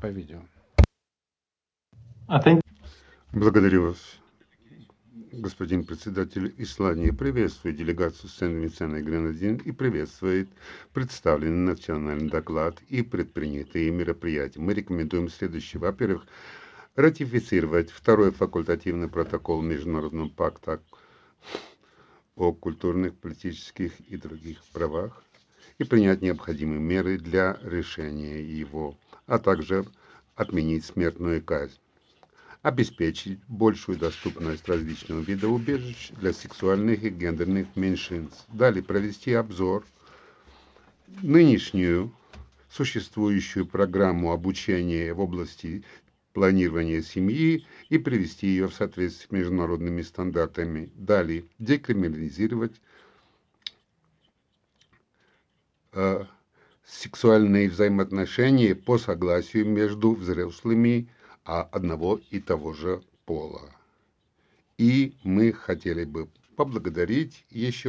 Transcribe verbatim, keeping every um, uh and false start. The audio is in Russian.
по видео. I think Благодарю вас, господин председатель. Исландия приветствует делегацию Сент-Винсент и Гренадин и приветствует представленный национальный доклад и предпринятые мероприятия. Мы рекомендуем следующее. Во-первых, ратифицировать второй факультативный протокол Международного пакта о культурных, политических и других правах и принять необходимые меры для решения его, а также отменить смертную казнь, обеспечить большую доступность различного вида убежищ для сексуальных и гендерных меньшинств, далее провести обзор нынешнюю существующую программу обучения в области планирования семьи и привести ее в соответствие с международными стандартами. Далее декриминализировать э, сексуальные взаимоотношения по согласию между взрослыми а одного и того же пола. И мы хотели бы поблагодарить еще